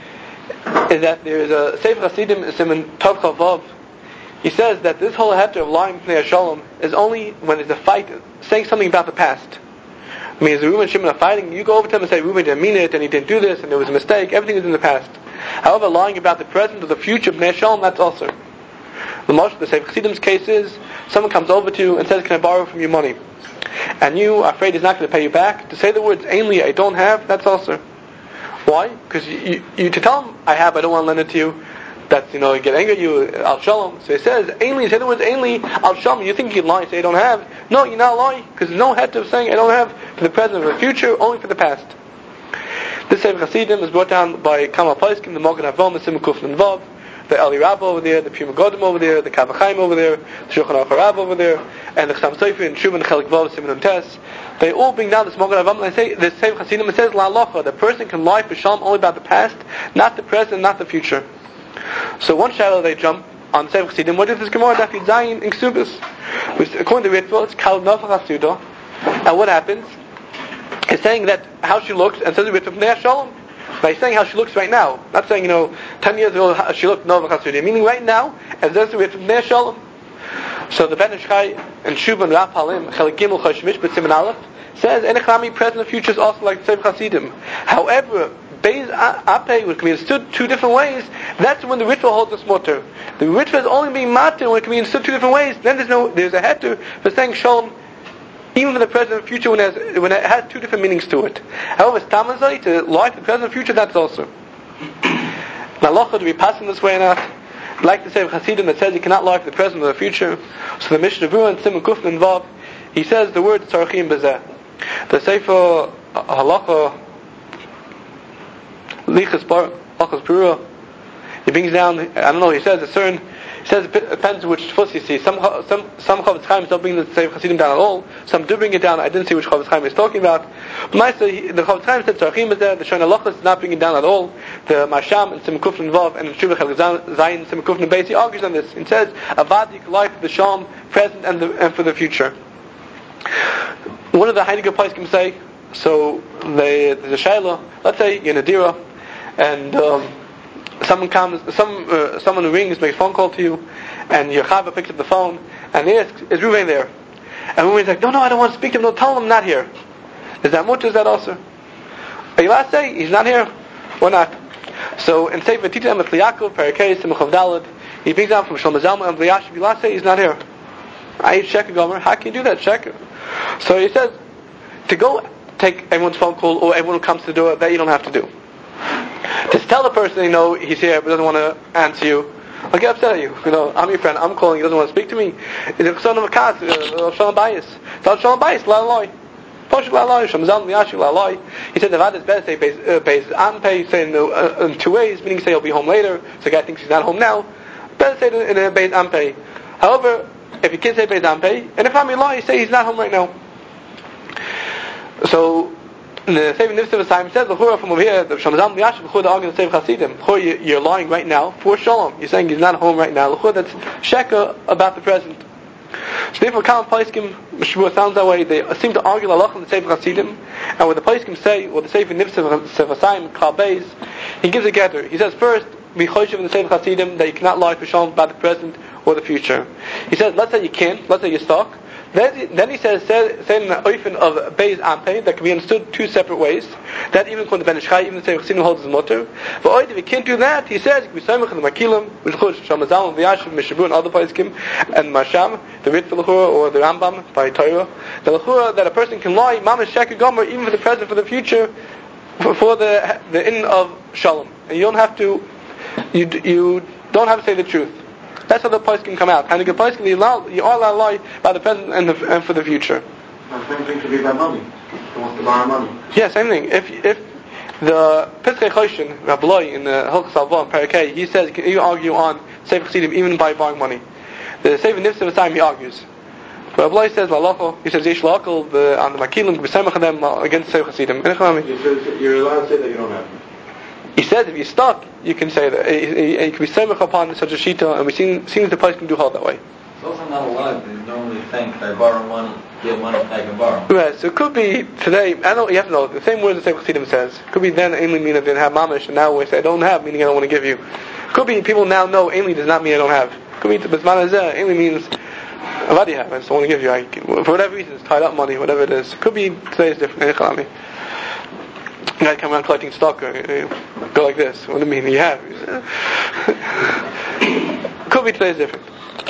is that there is a Sefer Hasidim Siman Tov Chavav. He says that this whole heter of lying Pnei Shalom is only when there's a fight, saying something about the past. I mean, as Reuben and Shimon are fighting, you go over to him and say, Reuben didn't mean it, and he didn't do this, and there was a mistake, everything is in the past. However, lying about the present or the future of Pnei Shalom, that's also. The most, the Sefer Chasidim's case is, someone comes over to you and says, can I borrow from you money? And you are afraid he's not going to pay you back. To say the words, ainly, I don't have, that's also. Why? Because you, you, you, to tell him, I have, I don't want to lend it to you, that's, you know, you get angry at you, Al Shalom. So he says, ainly, say the words ainly, Al Shalom. You think you can lie and say I don't have? No, you're not lying, because there's no heter of saying I don't have for the present or the future, only for the past. This Sefer Hasidim is brought down by Kamal Paiskim, the Mogen Avom, the Simon Kuflan Vav, the Eli Rab over there, the Puma Godim over there, the Kavachaim over there, the Shulchan Aruch Harav over there, and the Chassam Sofer and Shuvah and Chelik Vav, Simon Tes. They all bring down this Mogen Avom, and they say, this Sefer Hasidim, it says, La Alocha, the person can lie for Shalom only about the past, not the present, not the future. So one shadow they jump on Sefer Chassidim. What is this Gemara? Daf Yud Zayin in Ksubis. According to Ritva, it's Kal Nafach Hasuda. And what happens? It's saying that how she looks, and says Ritva Pnei Shalom. By saying how she looks right now, not saying you know ten years ago how she looked Nafach Hasuda. Meaning right now, and says Ritva Pnei Shalom. So the Ben Ish Chai and Shuvah and Raf Halim Chelik Gimel Chashmish but Siman Aleph says Enechlami present and future is also like Sefer Chassidim. However, Beis Apei, which can be understood two different ways, that's when the ritual holds us mutter. The ritual is only being matter when it can be understood two different ways. Then there's no, there's a heter for saying shalom, even for the present and future when it has, when it has two different meanings to it. However, stamazai, to lie for the present and future, that's also. Now, locha, do we pass in this way or not? Like the Sefer Hasidim that says you cannot lie for the present or the future. So the Mishnah Berurah and Simon Kuflan Vav, he says the word tzarchim bezeh. The Sefer Halacha Lichas Bar Achos Berurah, he brings down, I don't know, he says a certain, he says it depends which tfus you see. Some some some Chofetz Chaim don't bring the Sefer Hasidim down at all. Some do bring it down. I didn't see which Chofetz Chaim he's talking about. But nicely, the Chofetz Chaim said Tzarchim is there. The Shon Halachos is not bringing it down at all. The Masham and Simon Kuflan Vav and Shuvah Chelik Zayin Simon Kuflan Beis, he argues on this. He says Avad you can lie for the Shalom present and the, and for the future. One of the Heidegger Poskim say, so they, there's a shayla. Let's say you're in a dira, and um, someone comes, some uh, someone rings, makes a phone call to you, and your chava picks up the phone, and he asks, "Is Reuven there?" And Reuven's like, "No, no, I don't want to speak to him. No, tell him I'm not here." Is that mutter? Is that also? Are you allowed to say he's not here or not? So in Sefer Titam at Liakov, Parakei, Simchav Dalad, he brings down from Shlomo Zalman and V'yashiv. You allowed to say he's not here. I check a gomer. How can you do that? Check it. So he says to go take everyone's phone call or everyone who comes to the door, that you don't have to do. Just tell the person you know he's here but doesn't want to answer you. I'll get upset at you. You know, I'm your friend. I'm calling. He doesn't want to speak to me. Is it son of a cat? Shalom bias. It's Shalom bias. La loy. Posh la loy. Shalom zalm liyashi la loy. He said the vad is better say based on pay say in, uh, in two ways. Meaning say he'll be home later. So the guy thinks he's not home now. Better say it in a based on pay. However, if you can't say based on pay, and if I'm in law, you say he's not home right now. So the Sefer Nivtzev Simon says the Chura from over here, the Shamazam Liyash, the Chura the argument Sefer Hasidim. Chura, you're lying right now for Shalom. You're saying he's not home right now. The Chura that's Sheka about the present. So therefore, Kalam Paiskim Mishmur sounds that way. They seem to argue the Halach in the Sefer Hasidim, and when the Paiskim say, or the Sefer Nivtzev Sefer Simon Kal Beis, he gives a getter. He says first, we choshev in the Sefer Hasidim that you cannot lie for Shalom about the present or the future. He says, let's say you can't. Let's say you're stuck. Then, then he says, saying the oifen of Beis Ampe, that can be understood two separate ways. That even called the Ben Ish Chai, even the Sefer Chassidim holds his mutter. But if he can't do that, he says, we Samech and the Makilim, which Chush, Shamazal, and Vyashiv, Mishabu, and other Paiskim, and Masham, the Ritz L'chura, or the Rambam, by Torah. The L'chura, that a person can lie, Mamash Sheker Gomer, even for the present, for the future, for, for the the in of Shalom. And you don't have to, you you don't have to say the truth. That's how the price can come out. And the price can be allowed, you are allowed to lie about the present and, the, and for the future. The same thing could be about money. He wants to borrow money. Yeah, same thing. If if the Piskei Choshen, Rabbi in the Hilchos Alva in Parakeh, he says you can even argue on Sefer Chassidim even by borrowing money. The Sefer Nifsa of the time he argues. But Rabbi says Lalacha, he says Yesh Lakal the on the Makilim B'Semach them against Sefer Chassidim. You're allowed to say that you don't have. He says if you're stuck, you can say that. You can be semech upon such a shita, and we seen seems the place can do hard that way. It's also not allowed. They normally think I borrow money, give money, I can borrow. Right, so it could be today. I know you have to know the same words the Sefer Chassidim says. Could be then ainly mean I didn't have mamish, and now we say I don't have, meaning I don't want to give you. Could be people now know ainly does not mean I don't have. Could be bisman azeh ainly means I've already have, I just don't want to give you. I, for whatever reason, it's tied up money, whatever it is. Could be today is different. You guys come around collecting stock, or, uh, go like this. What do you mean? You have. Could be today's different.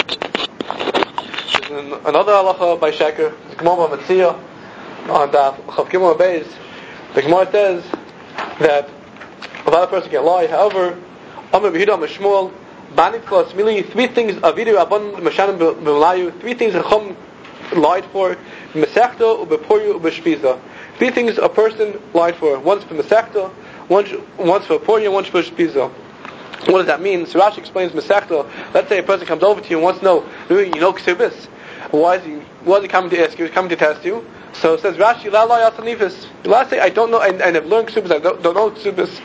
There's another halacha by Sheker, the Gemara Matzia, on the Chav Gimel Beis. The Gemara says that about a person can lie. However, Amar B'Yehuda Mishmuel, Banik Klas Mili, three things Avidu Abon Mashanim B'Melayu, three things Chacham lied for: Mesechta, Ubeporu, Ubeshpiza. Three things a person lied for. One's for Mesechta, one's, one's for Poria, one's for Shpiza. What does that mean? So Rashi explains Mesechta. Let's say a person comes over to you and wants to know, you know Ksubis. Why is he, why is he coming to ask you? He's coming to test you. So it says Rashi, La La Yasanifis. Last say, I don't know, and I've learned Ksubis, I don't, don't know Ksubis.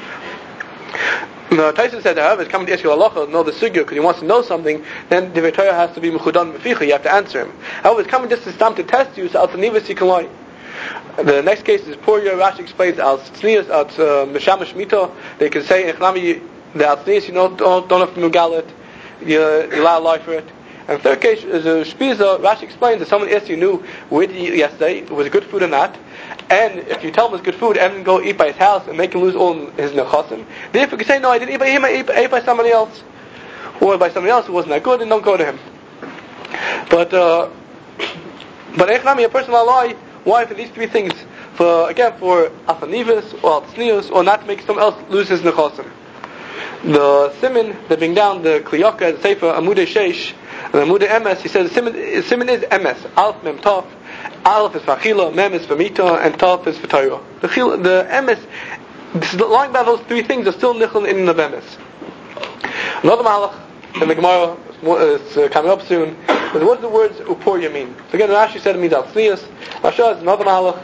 No, Tyson said, however, he's coming to ask you halacha, know the sugya, because he wants to know something, then the Torah has to be mechudan meficha, you have to answer him. However, it's coming just to stamp to test you, so Altanivas you can lie. The next case is Puria. Rashi explains al tznius, al mishamash mito. They can say echnami the al tznius, you know, don't, don't have to mugal it, you allow lie for it. And the third case is a shpiza. Rashi explains that someone asked you knew where did you eat yesterday, was it good food or not, and if you tell him it's good food and then go eat by his house and make him lose all his nechasim, therefore you can say no, I didn't eat by him, I ate, I ate by somebody else, or by somebody else who wasn't that good, and don't go to him. But uh, but echnami, a person will lie. Why? For these three things. For again, for afanivus or tznius, or not to make someone else lose his nechasim. The simin that bring down the kliyaka, the sefer Amudei Sheish, the Amudei Emes. He says the simin, simin is Emes. Alf mem taf. Alf is for achila, mem is for mita, and taf is for Torah. The chil, the Emes, lying by those three things are still nichel in the Emes. Another malach in the Gemara is uh, coming up soon. But what do the words uporia mean? So again, Rashi said it means al-tznius. Rashi has another malach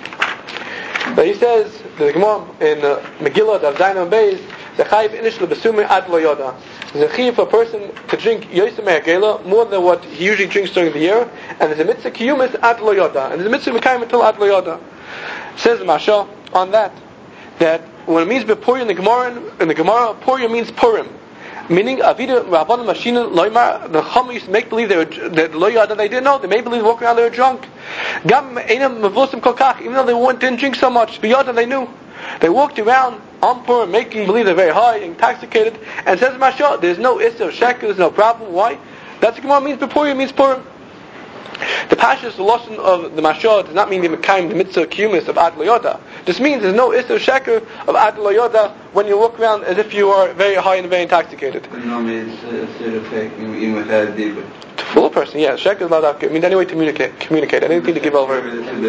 that he says the Gemara in uh, Megillah Dav Zayin Beis the chayiv inish lebesumir ad lo yoda. There's a chayiv for a person to drink yosem ha'gela more than what he usually drinks during the year, and there's a mitzvah kiyumis ad lo yoda, and there's a mitzvah mekayim until ad lo yoda. Says the Masha on that that when it means bepuria in the Gemara, in the Gemara, puria means purim. Meaning, Avida Rabban Mashina Loimar, the Chum used to make believe they were that Loyada they didn't know. They made believe walking around they were drunk. Gam Einam Mavosim Kokach, even though they weren't, didn't drink so much, Biyada they knew. They walked around on Purim, making believe they're very high, intoxicated, and says Masha, there's no issue of shekel, there's no problem. Why? That's the Gemara means Bepurim means Purim. The Pashas, the lesson of the Mashal does not mean the Mekayim, the Mitzvah Kumis of Ad Loyoda. This means there's no Issur Sheker of Ad Loyoda when you walk around as if you are very high and very intoxicated. But normally it's a sort of fake, even without a deeper. To fool a person, yeah. Sheker is not that. It means any way to communicate, communicate, anything to give over.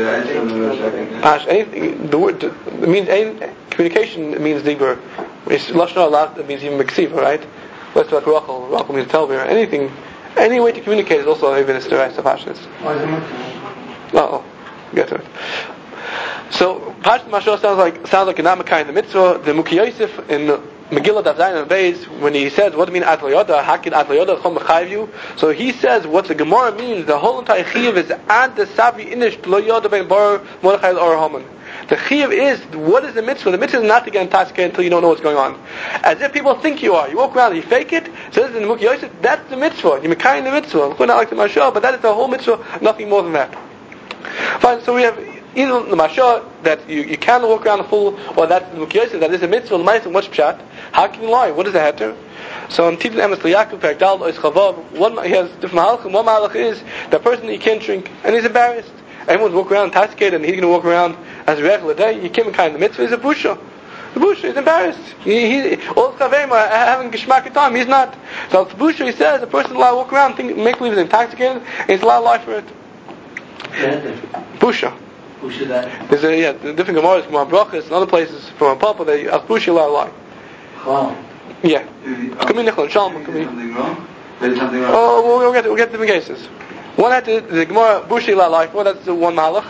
Pash, anything, the word, it means any, communication means Dibur. It's Lashon Allah, it means even Meksiva, right? Let's like Rachel, Rachel means Telvir, anything. Any way to communicate is also even a stirah of Pashas. Oh, get to it. So Pashas Mashal sounds like sounds like a Namakai in the mitzvah. The Muki Yosef in Megillah Dav Zayin and Beis, when he says what do you mean Ad Loyoda, Hakid Ad Loyoda Chom Mechayiv you. So he says what the Gemara means. The whole entire chiyuv is Ad the Savi Inish Loyoda Ben Bar Mordechai or Haman. The chiyuv is, what is the mitzvah? The mitzvah is not to get intoxicated until you don't know what's going on. As if people think you are. You walk around and you fake it. So this is in the Mukhi Yosef. That's the mitzvah. You're carrying the mitzvah. Not like the mashal, but that is the whole mitzvah. Nothing more than that. Fine. So we have either the mashal that you, you can walk around a fool, or that's the Mukhi Yosef. That is a mitzvah. The mitzvah. What's pshat? How can you lie? What is the heter? So in Titan Emes L'Yakov Perkdal Ois Chavav, one he has different halachim. One halach is the person that you can't drink and he's embarrassed. Everyone's walking around intoxicated and he's going to walk around as a regular day. You can't kind of the mitzvah is a busha. The busha is embarrassed. He, he, all the chaverim are having geschmack at time. He's not. So the busha, he says, a person allowed to walk around, think, make believe he's intoxicated, and he's allowed to lie for it. Busha. Busha that. There's a yeah, the different gemaras, Gemara Brachas, and other places from a papa. They ask busha allowed to lie. Oh. Yeah. Come in, Nichol, Shalom. Come in. Oh, we'll, we'll get we'll get different cases. One had to, the Gemara Bushi La Life. Well, that's the one malach.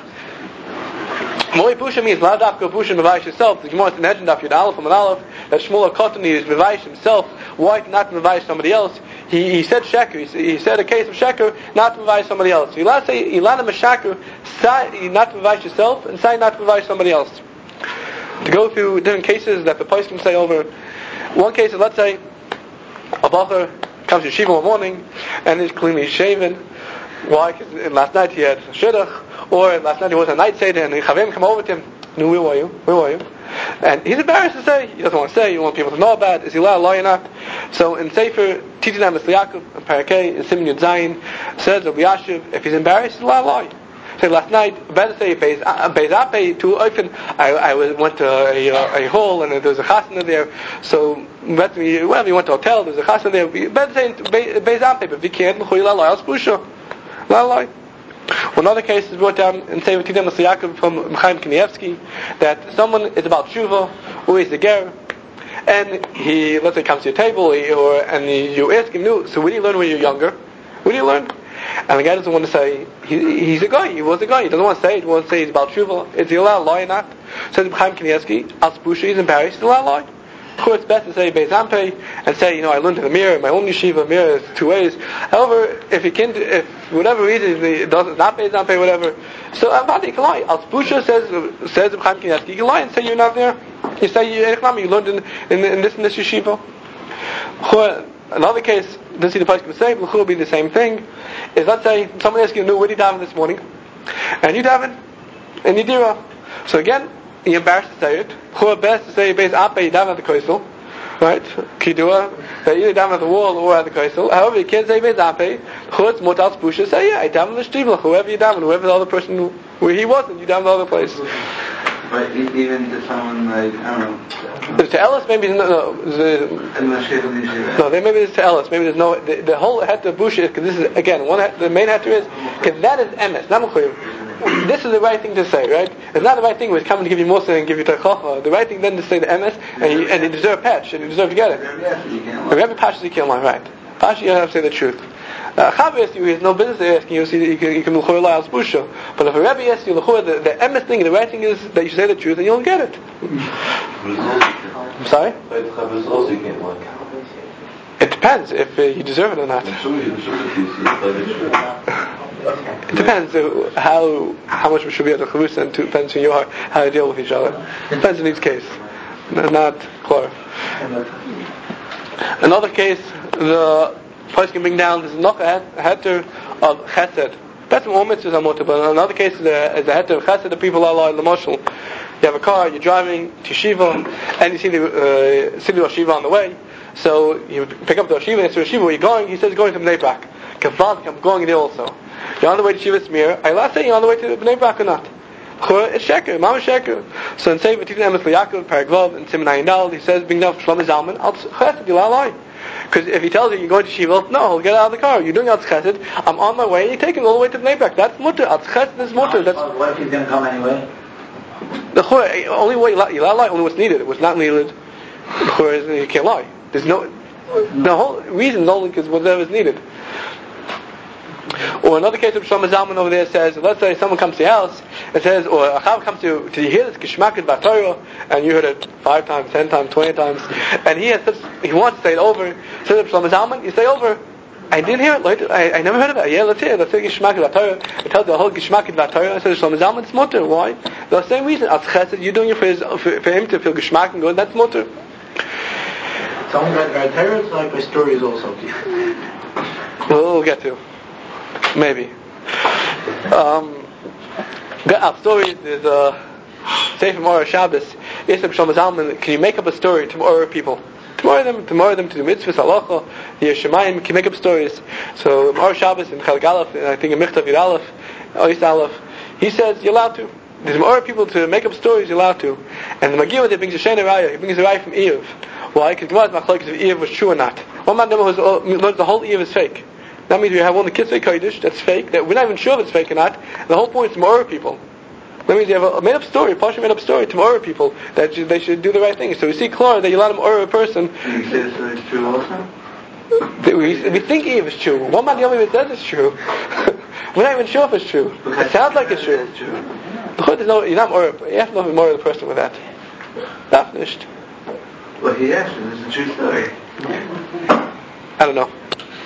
Moi Busha means La Dafka Busha Mevayish himself. The Gemara is in Hedgen Daf Yud Aleph from an Aleph that Shmuel Kotani is Mevayish himself. Why not Mevayish somebody else? He he said Sheker. He, he said a case of Sheker, not Mevayish somebody else. So you let say Ilana Meshaker, say not Mevayish yourself, and say not Mevayish somebody else. To go through different cases that the Pais can say over. One case is, let's say, a bacher comes to yeshiva in the morning and is cleanly shaven. Why? Because last night he had a shidduch, or last night he was a night seder, and the chavim come over to him. No, where were you? Where were you? And he's embarrassed to say. He doesn't want to say. He wants people to know about it. Is he allowed to lie or not? So in Sefer Titan Emes L'Yakov in Parakeh in Siman Yud Zayin says Rabbi Yashiv, if he's embarrassed, he's allowed to lie. Say last night, better say Beis Ape too often. I I went to a, a, a hall and there was a chasna there. So whenever you went to a hotel, there was a chasna there. Better say Beis Ape, but if you can't, l'chuyla lie as busha, lie. Another case is brought down in Sefer Titan Emes L'Yakov from Chaim Kanievsky that someone is about tshuva, or he's a ger, and he let's say comes to your table, he, or and he, you ask him, no, so when did you learn when you were younger? When did you learn? And the guy doesn't want to say he, he's a guy. He was a guy. He doesn't want to say it. He wants to say he's about tshuva. Is he allowed to lie or not? Says Chaim Kanievsky, as busha, he's embarrassed. He's allowed to lie. Of course, it's best to say Beis Ampei and say, you know, I learned in the mirror, my own yeshiva mirror is two ways. However, if he can, if for whatever reason he doesn't not Beis Ampei, whatever, so Avadi he can lie. As busha says says Chaim Kanievsky, you can lie and say you're not there. You say you, you learned in, in, in this in this yeshiva. Another case, doesn't see the place can say, but will be the same thing. Is let's say someone asks you, "No, where did you daven this morning?" And you daven in Yidira. So again, you're embarrassed to say it. Who best to say Beis Ape you daven at the koisel, right? Kidua that either daven at the wall or at the koisel. However, you can't say Beis Ape. Who it's motas busha say yeah, I daven the shtibla. Whoever you daven, whoever the other person where he wasn't, you daven the other place. But even to someone like, I don't know. To Ellis, maybe no, no, the, no. Maybe it's to Ellis. Maybe there's no. The, the whole heter busha because this is again one. The main heter is because that is emes. Not mechuyev. This is the right thing to say, right? It's not the right thing when it's coming to give you musa and give you teichacha. The right thing then to say the emes, and you, and you deserve a patch, and you deserve to get it. Every patch you can't lie, right? Patch you have to say the truth. Chav asks you, he has no business asking you, so you can you can l'chor lie as busha. But if a Rebbe asks you l'chor, the, the emes thing, the right thing is that you should say the truth, and you'll get it. I'm sorry? It depends if uh, you deserve it or not. It depends uh, how how much we should be at the chavus, and it depends who you are, how you deal with each other. It depends in each case. Not clear. Another case, the person can bring down this noch a heter of chesed. That's what all mitzvahs are mutter. But in another case, is a heter of chesed. The people are like the mashal. You have a car, you're driving to Shiva, and you see the uh, see the Shiva on the way. So you pick up the Shiva, and so Shiva, where you going? He says, going to Bnei Brak. Kavaz, I'm going there also. You're on the way to Shiva Smir. I last say you're on the way to Bnei Brak or not. It's sheker, mama sheker. So in Sefer Titan Emes L'Yakov, Paragvav, and Siman Ayin Dal, he says, bring down Shlomo Zalman, al chesed, you'll lie. Because if he tells you you're going to Shiva, no, he'll get out of the car. You're doing al chesed, I'm on my way, and you're taking all the way to Bnei Brak. That's mutter. Al chesed is mutter. That's what if he's going to come anyway? The only way you lie, only what's needed. What's not needed, you can't lie. There's no, the whole reason is only because whatever is needed. Or another case of Shlomo Zalman over there says, let's say someone comes to your house and says, or a chav comes to, to hear this Geshmaket B'Torah, and you heard it five times, ten times, twenty times, and he has such, he wants to say it over. Says Shlomo Zalman, you say over. I didn't hear it. Like, I, I never heard of it. Yeah, let's hear it. Let's hear Gishmak Torah. It tells the whole Gishmak Torah. I said Shlomo Zalman, it's mutter. Why? The same reason. As Chesed, you're doing it for, his, for, for him to feel Gishmak and good. That's mutter. It's only by Torah. It's like by stories also. We'll, we'll get to. Maybe. Um, our stories is uh, say from Mora Shabbos. Yes, Shlomo Zalman, can you make up a story to Mora people? Tomorrow them, tomorrow them to the mitzvahs, halacha, Yeshemayim, can make up stories. So Mora Shabbos in Chelek Aleph, I think in Michtav Yud Aleph, Ois Aleph, he says you're allowed to. There's more people to make up stories, you're allowed to. And the Magiyah that brings a Shena Raya, he brings a Raya from Eiv. Why? Because Gemara's machlokes if Eiv was true or not. One man learns the whole Eiv is fake. That means we have one the Kitzvei Kodesh that's fake. That we're not even sure if it's fake or not. The whole point is more people. That means you have a made-up story, a partially made-up story to Ma'orah people that you, they should do the right thing. So we see clearly that you let them Ma'orah a person. You say so it's true also? We, we think Eve is true. One man the only one says it's true. We're not even sure if it's true. Because it sounds like it's true. It's true. There's no, you're not Ma'orah. You have to know Ma'orah the person with that. That's finished. Well, he asked him, it's a true story. I don't know.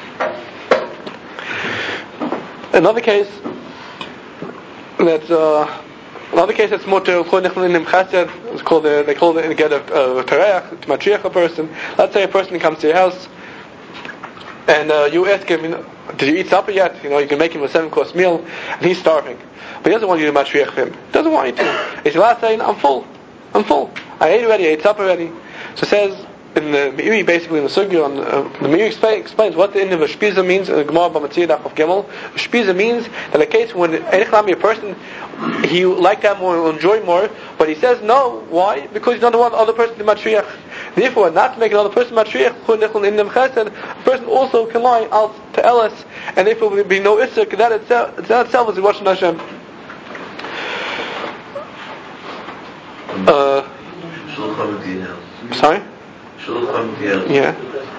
Another case that's uh, another case that's more to it's called the, they call it get a tareach to matriach a person. Let's say a person comes to your house and uh, you ask him, you know, did you eat supper yet? You know, you can make him a seven course meal and he's starving, but he doesn't want you to matriach him. He doesn't want you to. He's allowed to say, I'm full. I'm full. I ate already. I ate supper already. So it says in the Meiri, basically in the Sugya, on uh, the Meiri explain, explains what the end of a shpiza means in the Gemara Bamatzir Daf of Gimel. A shpiza means that a case when a person he like that more, will enjoy more, but he says no. Why? Because he doesn't want the other person to matriach. Therefore, not to make another person matriach, a person also can lie out to Elis, and therefore there will be no issur. That itself, that itself is Rosh Hashem. Uh, sorry. Yeah.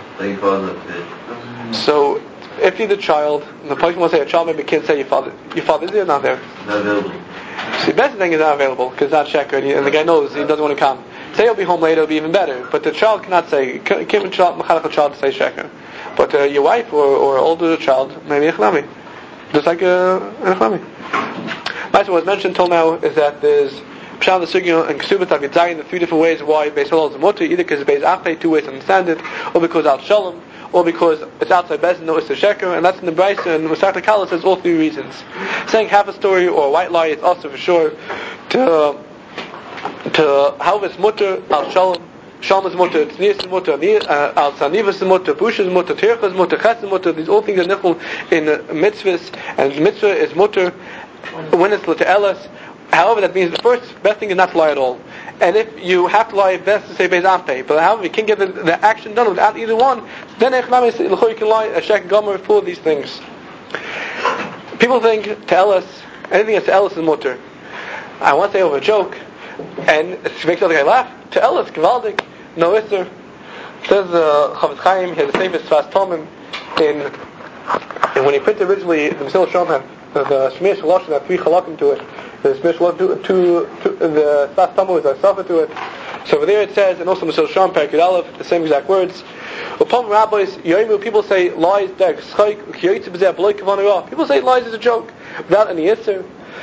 So, if you're the child, and the person wants to say a child, maybe kids say your father, your father is there or not there? Not available. See, the best thing is not available because it's not sheker, and, and the guy knows he doesn't want to come. Say he'll be home later, it'll be even better. But the child cannot say, can't a child, a child to say sheker. But uh, your wife or or older child, maybe echlami, just like a echlami. What was mentioned till now is that there's Pshat the Sugya and Ksubas Av Yitzayin, the three different ways why Beis Hillel is a mutter, either because Beis Afe, two ways to understand it, or because Al Shalom, or because it's outside Beis no it's a sheker, and that's in the Brisa, and Masechta Kala says all three reasons. Saying half a story or a white lie, it's also for sure to to however it's mutter, Al Shalom, Shalom is mutter, Tznius is mutter, Al Tzanivus is mutter, Push is mutter, Tircha is mutter, Ches is mutter, these all things are nichol in uh, mitzvahs, and mitzvah is mutter when it's l'te'elas. However, that means the first best thing is not to lie at all. And if you have to lie, it's best to say Beis Ampeh. But however, you can't get the, the action done without either one, then you can lie, a shek gomer, full of these things. People think to Elis, anything that's to Elis is mutter. I want to say over a joke, and it makes the other guy laugh. To Elis, Givaldik, no isser. Says uh, Chavetz Chaim, he has the same as Sfas Tomim, in, and when he printed originally, the Mesil Shalom had the Shmir Shalosh had three chalakim to it. The Shmir to, to, to the Sfas Tomim was a Safa to it. So over there it says, and also Mesil Shalom, Perek Yud Aleph, the same exact words. Upon rabbis, Yoimu, people say lies, people say lies is a joke, without any isser.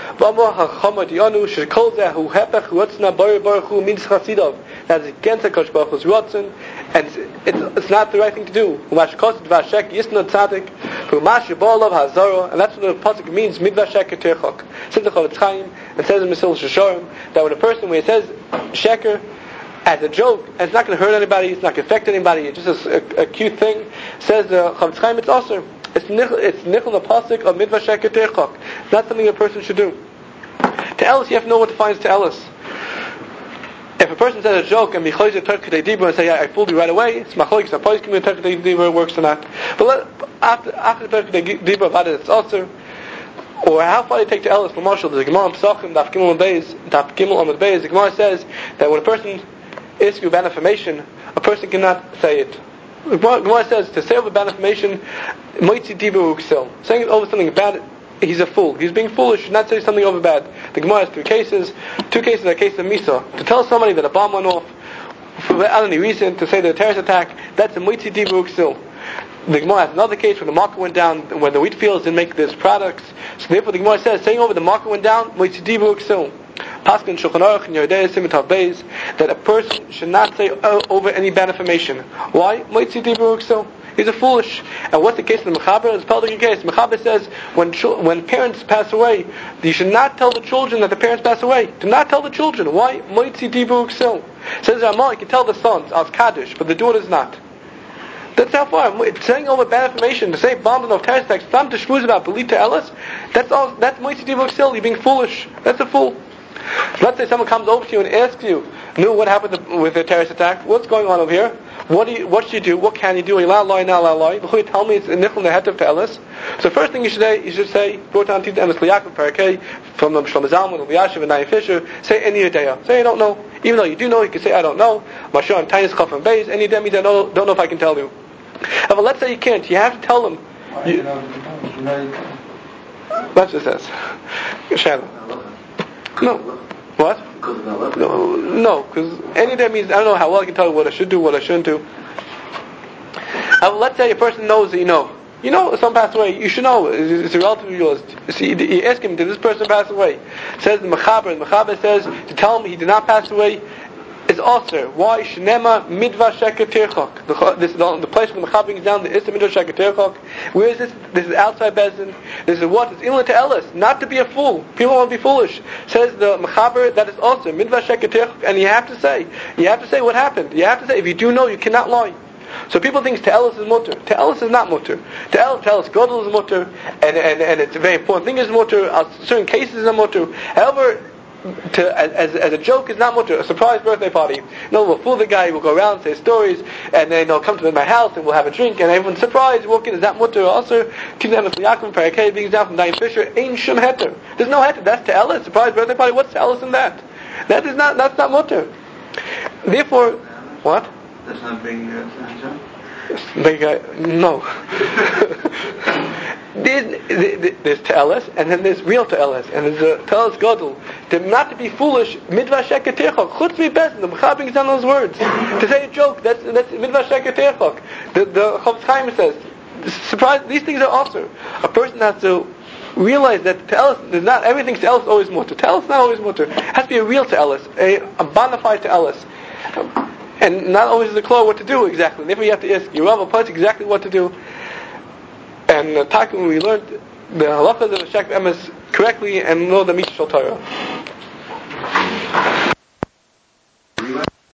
That's against HaKadosh Baruch Hu's Ratzon, and it's, it's not the right thing to do. And that's what the pasuk means, says the Chavetz Chaim, and says in Mesil Shosharim, that when a person, when he says sheker as a joke, and it's not going to hurt anybody, it's not going to affect anybody, it's just a, a, a cute thing, says the Chavetz Chaim, it's also It's nichol, it's nichol the pasuk of midvah sheker terchok. Not something a person should do. To Elis, you have to know what defines to Elis. If a person says a joke and michoyz it terkei dibur and say I, I fooled you right away, it's machlokes. A pois coming terkei dibur works or not. But let, after after terkei dibur about it, it's also. Or how far you take to Elis from Marshall? There's a Gemara in Pesachim, Daf Gimel on Beis, Daf Gimel on the Beis. The Gemara says that when a person asks you about information, a person cannot say it. The Gemara says to say over bad information, moitzi dibur uksil. Saying over something bad, he's a fool. He's being foolish. Should not say something over bad. The Gemara has three cases. Two cases are a case of misa. To tell somebody that a bomb went off without any reason, to say the terrorist attack, that's a moitzi dibur uksil. The Gemara has another case where the market went down, when the wheat fields didn't make these products. So therefore the Gemara says, saying over the market went down, Moitzidivu Uksil. Paskin Shulchan Aruch and Yerdei Simitav Beis, that a person should not say oh, over any bad information. Why? Moitzidivu Uksil. He's a foolish. And what's the case of the Mechaber? It's a Peldic case. Mechaber says, when chil- when parents pass away, you should not tell the children that the parents pass away. Do not tell the children. Why? Moitzidivu Uksil. Says Ramah, you can tell the sons, as Kaddish, but the daughters not. That's how far. It's saying over bad information, to say bombs of terrorist attacks, some to shmooze about belief to Ellis, that's all, that's Moitzidivu Uksil. You're being foolish. That's a fool. So let's say someone comes over to you and asks you, "No, what happened with the terrorist attack? What's going on over here? What do you, what should you do? What can you do? Are you allowed to lie, not allowed to lie? Before you tell me it's a nichol nehetiv to Ellis." So the first thing you should say, you should say, brought down to Emes L'Yaakov Parakeh from Shlomo Zalman, Rabbi Yashiv, and Naim Fisher, say any idea. Say I don't know. Even though you do know, you can say I don't know. Mashur and Tainis Chaf and Beis, any idea means I don't, don't know if I can tell you. But let's say you can't. You have to tell them. You, that's what it says. Shannon. No. What? No, no, because any day means I don't know how well I can tell you what I should do, what I shouldn't do. Uh, let's say a person knows that you know. You know, someone passed away. You should know. It's a relative of yours. See, you ask him, did this person pass away? It says the Mechaber, and the Mechaber says to tell him he did not pass away is also. Why? Shnema midva sheker tirchok. This is the, the place where the Mechaber brings down the Issa midva sheker tirchok. Where is this? This is outside Bezin. This is what? It's inland to Ellis. Not to be a fool. People want to be foolish. Says the Mechaber that is also midva sheker tirchok. And you have to say, you have to say what happened. You have to say, if you do know, you cannot lie. So people think Te'elis is mutter. Te'elis is not mutter. Te'elis Godel is mutter, and, and, and it's a very important thing is mutter. Certain cases is mutter. However, to, as, as a joke is not mutter. A surprise birthday party. No, we'll fool the guy, we'll go around, say stories, and then they'll come to my house and we'll have a drink, and everyone's surprised, walk in, is that mutter? Also, Emes L'Yaakov Parakeh being down from Naim Fisher, ain't shum heter. There's no heter. That's Te'elis, surprise birthday party. What's Te'elis in that? That is not, that's not mutter. Therefore, what? That's not bringing your attention? Big guy, no. there's, there's Te'elis, and then there's real Te'elis, and there's a Te'elis Godel. To not to be foolish, midva sheker tirchok. Chutz mi besin. The Mechaber brings down those words. To say a joke, that's that's midva sheker tirchok. The the Chofetz Chaim says, surprise. These things are also. A person has to realize that Te'elis, not everything Te'elis is always mutter. Te'elis is not always mutter. It has to be a real Te'elis, a, a bona fide Te'elis. And not always is the clear what to do exactly. Therefore you have to ask your Rav Putz exactly what to do. And uh, talking when we learned the halachas of the Shek Emes correctly and know the Mitzvah Torah.